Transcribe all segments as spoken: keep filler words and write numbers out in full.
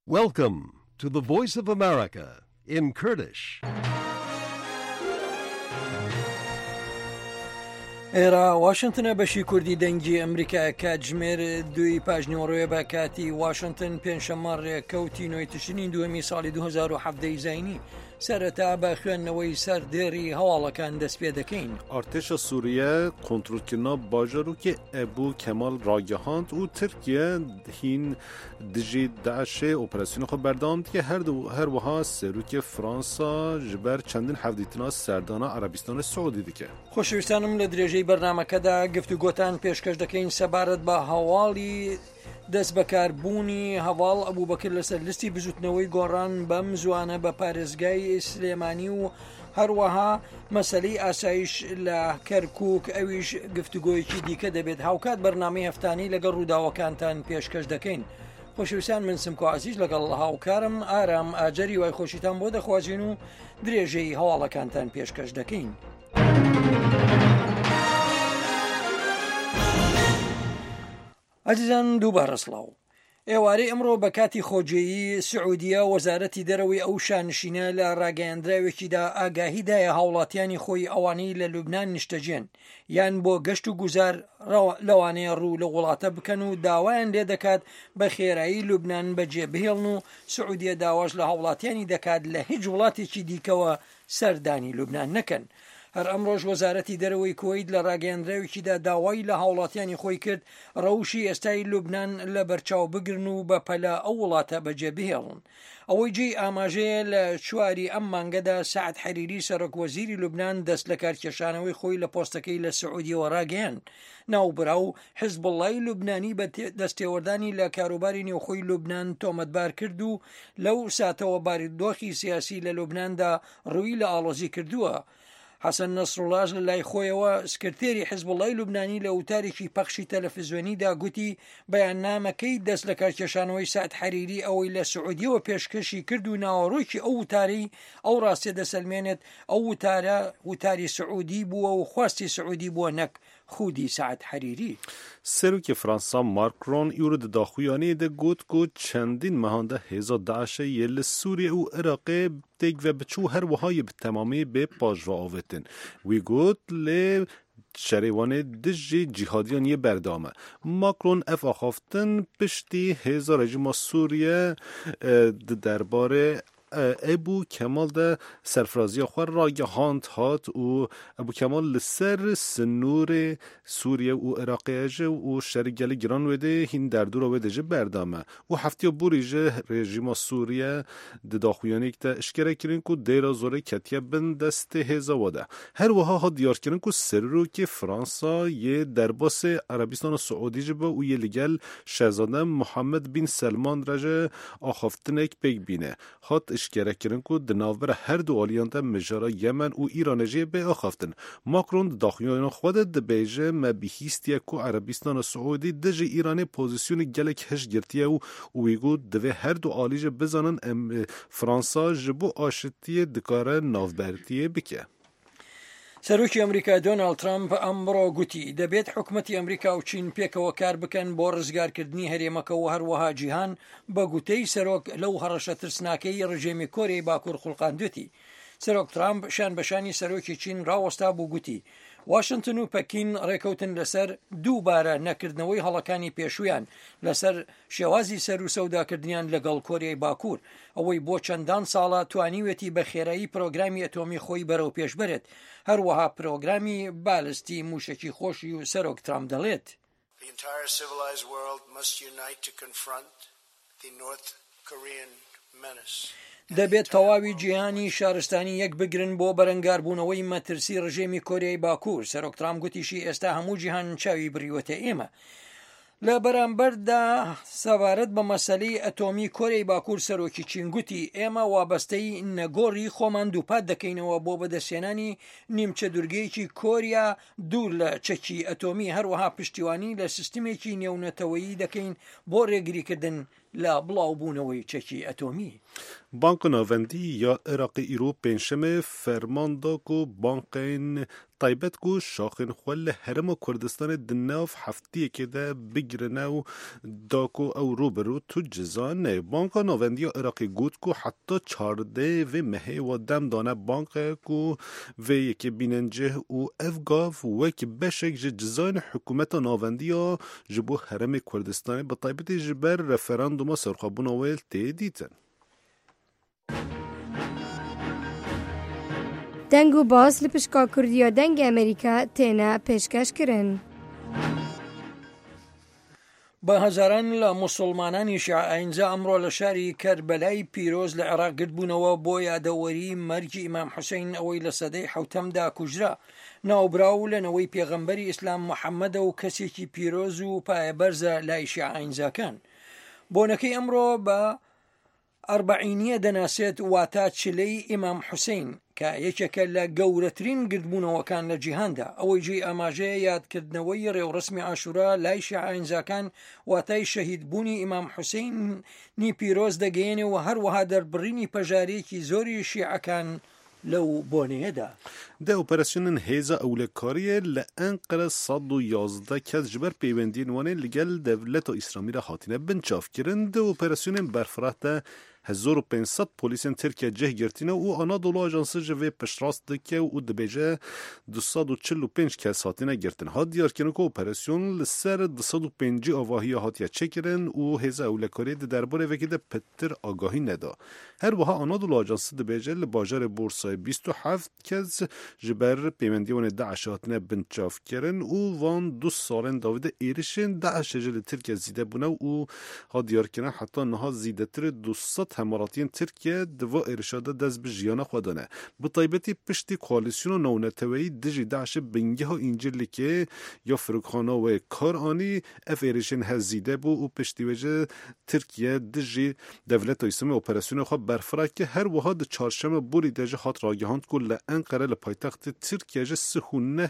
Welcome to the Voice of America in Kurdish. ئێرە واشنگتنە بەشی کوردی دەنگی ئەمریکا کاتژمێر دوی پاژنەوەڕۆیە بە کاتی واشنگتن پێنجشەممە ڕێککەوتی نۆی تشرینی دووەمی ساڵی دوو هەزار و هەفدە زینی سەرەتا بە خوێندنەوەی سەر دێری هەواڵەکان دەست پێ دەکەین. ارتش سوریه کنترلکردنا باجارو که ابو کمال راگهاند و ترکیه هین دژی داعش اپراسیون خود بردامد که هر دو هر وها سروک فرانسا جبر چندین هەڤدیتنا سەردانا عربستان سعودی دیکه. خۆشەویستانم لە درێژەی بەرنامەکەدا گفتوگۆتان پێشکەش دەکەین سەبارەت بە هەواڵی دەست بەکاربوونی هەواڵ ئەبوبەکر لەسەر لیستی بزوتنەوەی گۆڕان بەم زوانە بە پارێزگای سلێمانی و هەروەها مەسەلەی ئاسایش لە کەرکووک ئەویش گفتوگۆیەکی دیکە دەبێت. هاوکات بەرنامەی هەفتانەی لەگەڵ ڕووداوەکانتان پێشکەش دەکەین. خۆشەویستان من سمکۆ عەزیز لەگەڵ هاوکارم ئارام ئاجەری وای خۆشیتان بۆ دەخوازیین و درێژەی هەواڵەکانتان پێشکەش دەکەین. عزیزان دووبارە سڵاو. ئێوارەی ئەمڕۆ بە کاتی خۆجێیی سعودیە وەزارەتی دەرەوەی ئەو شانشینە لە ڕاگەیاندراوێکیدا ئاگاهیدایە هاوڵاتیانی خۆی ئەوانەی لە لوبنان نیشتەجێن یان بۆ گەشت و گوزار لەوانەیە ڕوو لە وڵاتە بکەن و داوایان لێ دەکات بە خێرایی لوبنان بەجێ بهێڵن و سعودیە داواش لە هاوڵاتیانی دەکات لە هیچ وڵاتێکی دیکەوە سەردانی لوبنان نەکەن. هەر ئەمڕۆژ وەزارەتی دەرەوەی کوێیت لە ڕاگەیاندراوێکیدا داوای لە هاوڵاتیانی خۆی کرد ڕەوشی ئێستای لوبنان لە بەرچاو بگرن و بە پەلا ئەو وڵاتە بەجێ بهێڵن. ئەوەی جێی ئاماژەیە لە چواری ئەم مانگەدا سەعد حەریری سەرۆکوەزیری لوبنان دەست لە کارکێشانەوەی خۆی لە پۆستەکەی لە سعودیەوە ڕاگەیاند. ناوبرا و حیزبوڵڵای لوبنانی بە دەستێوەردانی لە کاروباری نێوخۆی لوبنان تۆمەتبار کرد و لەو ساتەوە بارودۆخی سیاسی لە لوبناندا ڕووی لە ئاڵۆزی کردووە. حەسەن نەسڕوڵاش لە لای خۆیەوە سکرتێری حیزبوڵڵای لوبنانی لە وتارێکی پەخشی تەلەڤیزیۆنیدا گوتی بەیاننامەکەی دەست لە کارکێشانەوەی سەعد حەریری ئەوەی لە سعودیەوە پێشکەشی کرد و ناوەڕۆکی ئەو وتارەی ئەو ڕاستێ دەسەلمێنێت ئەو وتارە وتاری سعودی بووە و خواستی سعودی بووە نەک خودی سەعد حەریری. سروک فرانسا ماکرون یورد داخویانی ده گوت گوت چندین مهانده هزار داعش یل سوریه و عراق تک و بچو هر وهای به تمامی به پاجوا آوتن وی گوت لی شریوان دژی جهادیان یه بردامه. ماکرون اف آخافتن پشتی هزار رژیم سوریه درباره ابو کمال ده سرفرازی خور راگهاند هات و ابو کمال لسر سنور سوریه و عراقیه و شرگل گران وده هین در دور وده جه بردامه و هفته بوریجه رژیم سوریه ده داخویانی که اشکره کرن که دیرا زوره کتیه بند دست هزا وده. هر وها ها دیار کرن که سر رو که فرانسا یه درباس عربستان و سعودی جبه و یه لگل شهزاده محمد بن سلمان رجه آخافتنک بگ بینه. هات اشکره کرن که دناور هر دو آلیانده مجارا یمن و ایرانجی به آخافتن. ماکرون داخویان خود ده بیجه مبیهیستیه که عربستان و سعودی دجه ایران پوزیسیون گلک هش گرتیه و ویگو دوه هر دو آلیجه بزنن ام فرانسا جبو آشتیه دکاره نافبرتیه بکه. سەرۆکی ئەمریکا دۆناڵد ترامپ ئەمڕۆ گوتی دەبێت حکومەتی ئەمریکا و چین پێکەوە کار بکەن بۆ ڕزگارکردنی هەرێمەکە و هەروەها جیهان بە گوتەی سەرۆک لەو هەڕەشە ترسناکەی ڕژێمی کۆرەی باکوور خوڵقاندوێتی. سەرۆک ترامپ شان بەشانی سەرۆکی چین ڕاوەستا بوو گوتی واشنگتن و پەکین ڕێکەوتن لەسەر دووبارە نەکردنەوەی هەڵەکانی پێشویان لەسەر شێوازی سەر و سەوداکردنیان لەگەڵ کۆریای باکوور ئەوەی بۆ چەندان ساڵە توانیوێتی بە خێرایی پرۆگرامی ئەتۆمی خۆی بەرەو پێش بێت. هەروەها پرۆگرامی بالستی موشکی خۆشی و سەرۆک ترامپ دەڵێت دەبێت تەواوی جیهانی شارستانی یەک بگرن بۆ بەرەنگاربوونەوەی مەترسی ڕژێمی کۆریای باکوور. سەرۆک ترامپ گوتیشی ئێستا هەموو جیهان چاوی بریوەتە ئێمە. لە بەرامبەردا سەبارەت بە مەسەلەی ئەتۆمی کۆریای باکوور سەرۆکی چین گوتی ئێمە وابەستەی نەگۆڕی خۆمان دووپات دەکەینەوە بۆ بەدەستێنانی نیمچە دورگەیەکی کۆریا دوور لە چەکی ئەتۆمی هەروەها پشتیوانی لە سیستمێکی نێونەتەوەیی دەکەین بۆ ڕێگریکردن لا بڵاوبوونەوەی چەکی ئەتۆمی. بانک ناوندی یا عراقی ایرو پنجشنبه فرمان دا کو بانکین تایبەت کو شاخن خوال هرم کردستان دناف هفتی که ده بگرنه و داکو او رو برو تو جزانه بانک ناوندی عراقی گود کو حتی چارده و مهی و دم دانه بانک کو و یکی بیننجه و افگاف و یک بشک جزان حکومت ناوندی یا جبو هرم کردستان با تایبەت جبر رفراندوم سرخابون اول تیدیتن دنگ و باز لپشکا کردیا دنگ امریکا تینا پیشکش کرن. با هزاران لمسلمانانی شیعه اینجا امرو لشاری کربلای پیروز لعراق قد بونوا بو یادوری مرج امام حسین اوی لسده حوتم دا کجرا ناوبراو لنوی پیغمبری اسلام محمد و کسی که پیروز و پای برز لای شیعه اینجا کن بونکی امرو با ئەربعینیە دەناسێت واتە چلەی ئیمام حوسین کە یەکێکە لە گەورەترین گردبوونەوەکان لە جیهاندا ئەوەی جێی ئاماژەیە یادکردنەوەی ڕێوڕسمی ئاشورا لای شیعەیەنزاکان واتای شەهیدبوونی ئیمام حوسینی پیرۆز دەگەیەنێ و هەروەها دەربڕینی پەژارێکی زۆری شیعەکان لەو بۆنەیەدا. ده اپراسیون هیزا اولکاریه لانقره صد و یازده کس جبر پیوندین وانه لگل دولت اسلامی را حاطینه بنچاف کرن. ده اپراسیون برفرات هزار و پانصد پلیسین ترکیه جه گرتینه و آنادولو آجانس جوه پشراست دکه و دبیجه دویست و چهل و پنج کس حاطینه گرتن. ها دیار کنه که اپراسیون لسر دویست و پنج آواهی حاطیه چه کرن و هیزا اولکاری ده درباره وکی ده پتر آگاهی ندا. هر وها آنادولو آجانس دبیجه لباجر بورسای بیست و هفت کس جبر پیوندیون داعش هاتنه بنچاف کرن و وان دو سالن داوید ایرشن داعش جل ترکیه زیده بونه و ها دیار کنه حتی نها زیده تر دویست هماراتین ترکیه دو ایرشاده دست به جیانه خودانه. به طایبتی پشتی کوالیسیون نونتوی دجی داعش بنگه ها اینجلی که یا فروخانه و کار آنی اف ایرشن هزیده بو و پشتی وجه ترکیه دجی دولت اسلامی اپراسیون خواه برفره که هر وها ده چارشم بوری دجی هات راگهاند کل انقره لپایتخت ترکیه جه سخونه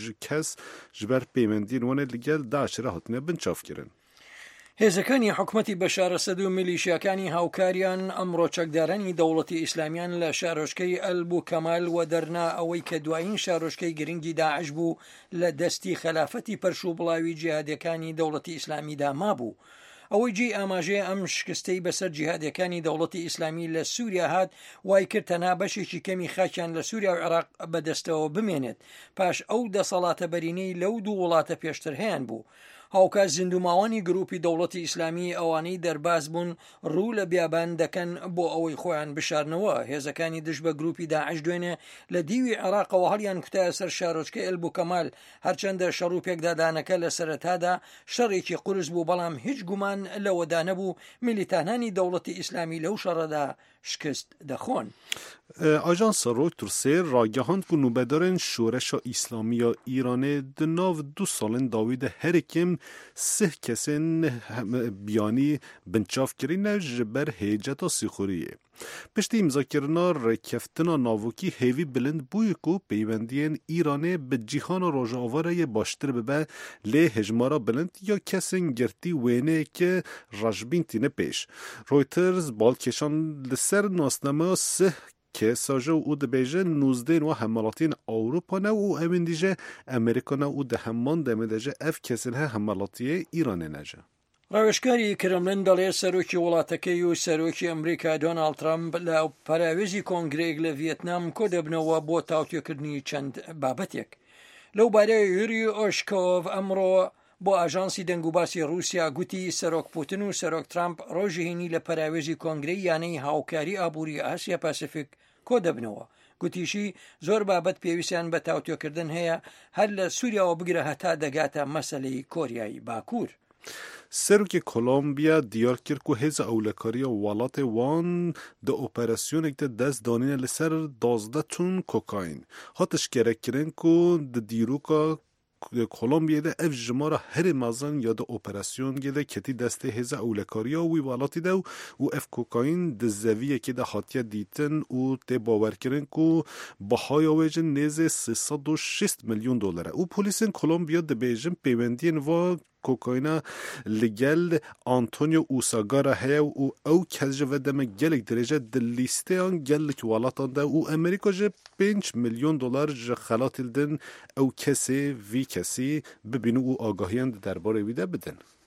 کس جبر پیمندین وانه لگل داعش را هاتنه بنچاف کرن. هێزەکانی حکومەتی بەشار ئەسەد و میلیشیاکانی هاوکاریان ئەمڕۆ چەکدارانی دەوڵەتی ئیسلامیان لە شارۆچکەی ئەلبو کەمال و دەرنا ئەوەی کە دوایین شارۆچکەی گرنگی داعش بوو لە دەستی خلافەتی پەرشوو بڵاوی جیهادیەکانی دەوڵەتی ئیسلامیدا مابوو. ئەوەی جێی ئاماژەیە ئەم شکستەی بەسەر جیهادیەکانی دەوڵەتی ئیسلامی لە سووریا هات وای کرد تەنها بەشێکی کەمی خاکیان لە سووریا و عێراق بەدەستەوە بمێنێت پاش ئەو دەسەڵاتە بەرینەی لەو دوو وڵاتە پێشتر هەیەن بوو. هاوکات زیندوماوانی گروپی دەوڵەتی ئیسلامی ئەوانەی دەرباز بوون ڕوو لە بیابان دەکەن بۆ ئەوەی خۆیان بشارنەوە. هێزەکانی دژ بە گروپی داعش دوێنێ لە دیوی عێراقەوە هەڵیان کوتایە سەر شارۆچکەی ئەلبو کەمال هەرچەندە شەڕ و پێکدادانەکە لە سەرەتادا شەڕێکی قورس بوو بەڵام هیچ گومان لەوەدا نەبوو میلیتانانی دەوڵەتی ئیسلامی لەو شەڕەدا شکست دەخۆن. آژانس رویترز راگهاند که نوبدارن شورش اسلامی یا ایران دناو دو سالن داوید هر کم سه کسین بیانی بنچاف کرینه جبر هیجتا سیخوریه. پشتی امضا کرنا رکفتنا ناوکی هیوی بلند بوی کو پیوندین ایرانه به جیهان روژ آواره باشتر ببه لی هجمارا بلند یا کسین گرتی وینه که رجبین تینه پیش. رویترز بالکشان لسر ناسنامه سه که ساجه او ده بیجه نوزدین و همالاتین اوروپا نه و امین دیجه امریکا نه و ده همان دمه دیجه اف کسین ها همالاتی ایران نجه. ڕەوشکاری کرملن دەڵێ سەرۆکی وڵاتەکەی و سەرۆکی ئەمریکا دۆناڵد ترامپ لە پەراوێزی کۆنگرێک لە ڤیەتنام کۆ دەبنەوە بۆ تاوتێکردنی چەند بابەتێک. لەو بارەیە یوری ئۆشکۆڤ ئەمڕۆ بۆ ئاژانسی دەنگوباسی رووسیا گوتی سەرۆک پوتین و سەرۆک ترامپ ڕۆژی هینی لە پەراوێزی کۆنگرەی یانەی هاوکاری ئابووری ئاسیا پاسیفیک کۆ دەبنەوە. گوتیشی زۆر بابەت پێویستیان بە تاوتێکردن هەیە هەر لە سووریاوە بگرە هەتا دەگاتە مەسەلەی کۆریای باکوور. سروک کولومبیا دیار کرد که هیز اولکاری والات وان ده اپراسیون اکده دست دانین لسر دازده تون کوکاین هاتش کرک کرن که ده دیروکا کولومبیا ده اف جمارا هر مازن یا ده اپراسیون گده کتی دسته هیز اولکاری وی والاتی ده و اف کوکاین ده زویه که ده حاتیه دیتن و ده باور کرن که بهای آویجن نیز سیصد و شش میلیون دلاره و پولیسین کولومبیا ده بیجن پیوندین و کوکاینا لگل آنتونیو اوساگارا هیا و او کج و دم گلک درجه دلیسته آن گلک والاتان ده و امریکا جه پنج میلیون دلار جه خلات دن او کسی وی کسی ببینو و آگاهیان درباره ویده بدن.